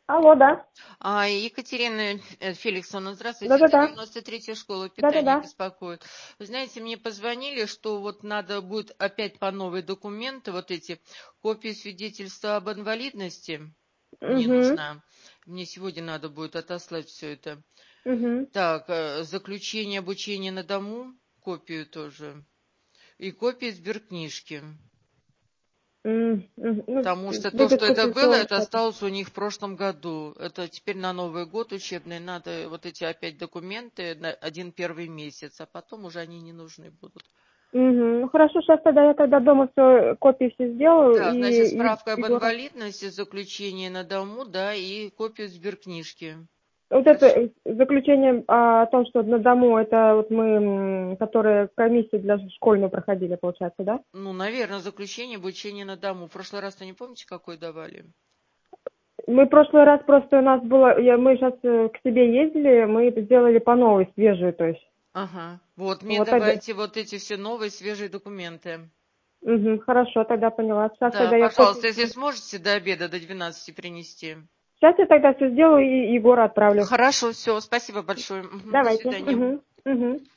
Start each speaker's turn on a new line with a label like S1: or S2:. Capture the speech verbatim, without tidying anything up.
S1: Алло, да.
S2: А, Екатерина э, Феликсовна, здравствуйте. Это
S1: Да-да-да.
S2: девяносто третья школа питания
S1: Да-да-да.
S2: беспокоит. Вы знаете, мне позвонили, что вот надо будет опять по новые документы, вот эти копии свидетельства об инвалидности мне
S1: Угу.
S2: нужна. Мне сегодня надо будет отослать все это.
S1: Угу.
S2: Так, э, заключение обучения на дому, копию тоже. И копию сберкнижки.
S1: М, м, Ну,
S2: Потому что то, что
S1: выписку
S2: это
S1: с
S2: было,
S1: лицевого
S2: это
S1: счета.
S2: осталось у них в прошлом году. Это теперь на Новый год учебный надо вот эти опять документы на один первый месяц, а потом уже они не нужны будут.
S1: Угу. Ну хорошо, сейчас тогда я тогда дома все копии все сделаю
S2: Да, значит,
S1: и, и
S2: справка об
S1: Егора.
S2: инвалидности, заключение на дому, да, и копию сберкнижки.
S1: Вот это
S2: Хорошо.
S1: э, заключение а, о том, что на дому это вот мы, м, которые комиссию для школьную проходили, получается, да?
S2: Ну, наверное, заключение обучения на дому. В прошлый раз-то не помните, какой давали?
S1: Мы в прошлый раз просто у нас было, я, мы сейчас к тебе ездили, мы сделали по новой, свежую, то есть.
S2: Ага. Вот, мне
S1: Вот тогда.
S2: давайте вот эти все новые свежие документы.
S1: Угу, хорошо, тогда поняла. Сейчас
S2: Да,
S1: тогда я копию.
S2: пожалуйста, если сможете до обеда, до двенадцати принести.
S1: Сейчас я тогда все сделаю и Егора отправлю.
S2: Хорошо, все, спасибо большое. Мгм, до
S1: Давайте.
S2: свидания.
S1: Угу. Угу.